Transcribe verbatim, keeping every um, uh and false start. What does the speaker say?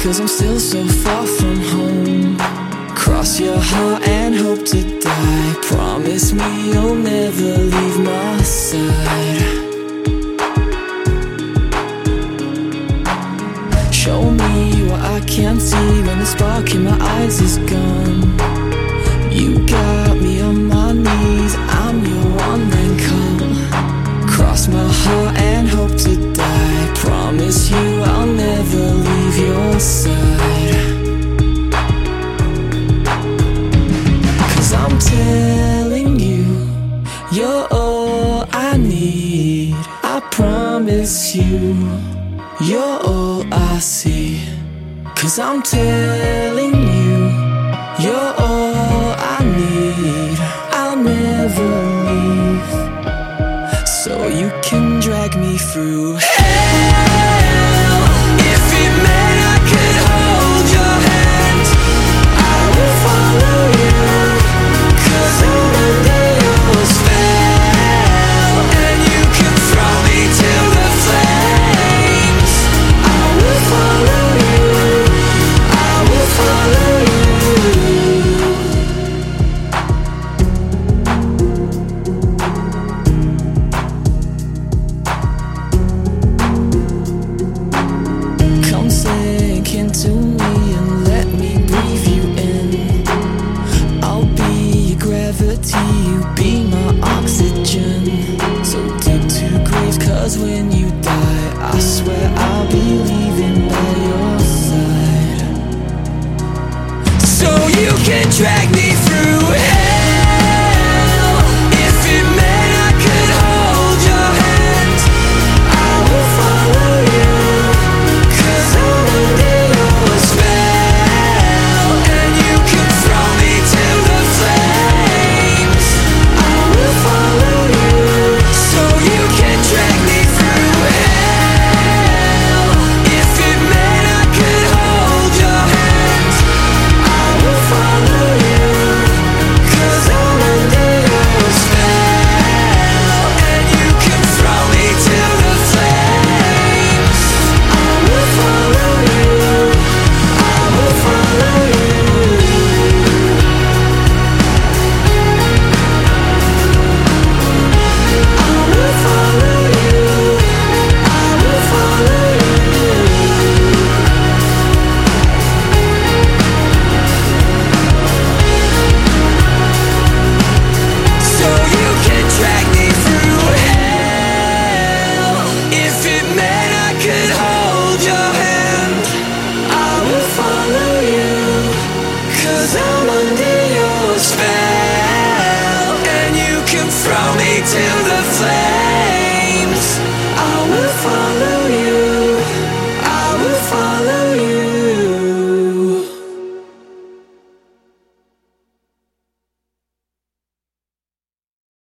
'cause I'm still so far from home. Cross your heart and hope to die. Promise me you'll never leave my side. Show me what I can't see when the spark in my eyes is gone. You got me on my knees, I'm your one man call. Cross my heart and hope to die. Promise you I'll never leave your side. 'Cause I'm telling you, you're all I need. I promise you, you're all I see. 'Cause I'm telling you, you're all I need. I'll never leave, so you can drag me through hell. If it meant I could hold your hand, I will follow you. 'Cause I'm under your spell, and you can throw me to the flames. I will follow you, I will follow you. Come sink into me and let me breathe you in. I'll be your gravity, you be my oxygen. So dig two graves, 'cause when you die, I swear I'll be leaving by your side. So you can drag me